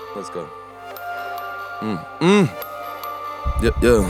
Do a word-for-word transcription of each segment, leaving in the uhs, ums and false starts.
Let's go. Mm, mm. Yeah, yeah.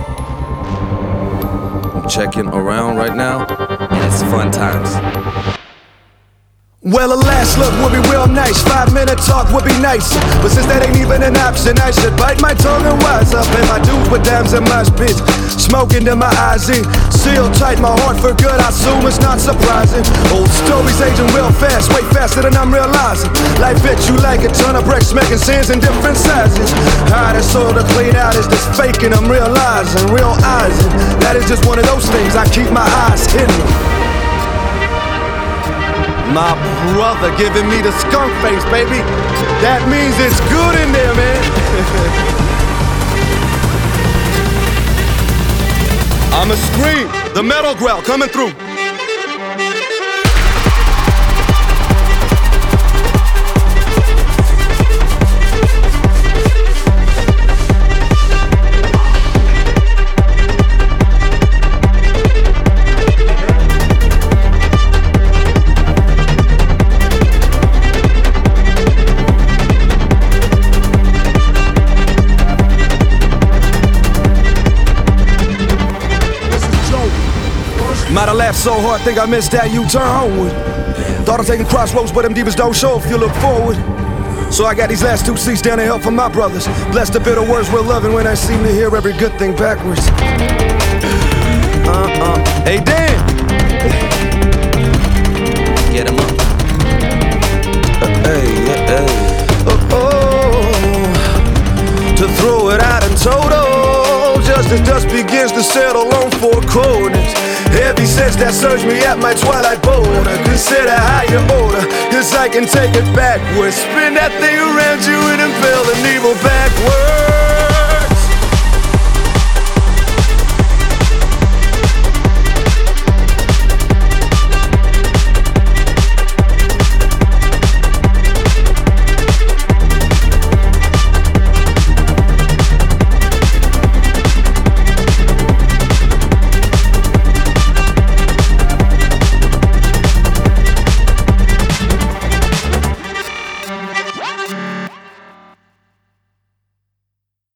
I'm checking around right now, and it's fun times. Well, a last look would be real nice. Five minute talk would be nice. But since that ain't even an option, I should bite my tongue and wise up. And my dudes with dams in my spit, smoking to my eyes in. Sealed tight, my heart for good, I assume it's not surprising. Old stories aging real fast, way faster than I'm realizing. Life hits you like a ton of bricks, making sins in different sizes. Hardest soul to clean out is this faking, I'm realizing, realizing. That is just one of those things, I keep my eyes hidden. My brother giving me the skunk face, baby. That means it's good in there, man. I'ma scream, the metal growl coming through. Might have laughed so hard, think I missed that U-turn homeward. Thought of taking crossroads, but them divas don't show if you look forward. So I got these last two seats down to help from my brothers. Blessed the bitter words we're loving when I seem to hear every good thing backwards. Uh-uh. Hey, Dan! Get him up. Uh, hey, yeah, hey. Oh, oh. To throw it out in total, just as dust begins to settle on four corners. Heavy sense that surged me at my twilight border. Consider higher order, cause I can take it backwards. Spin that thing around you and impel an evil backward.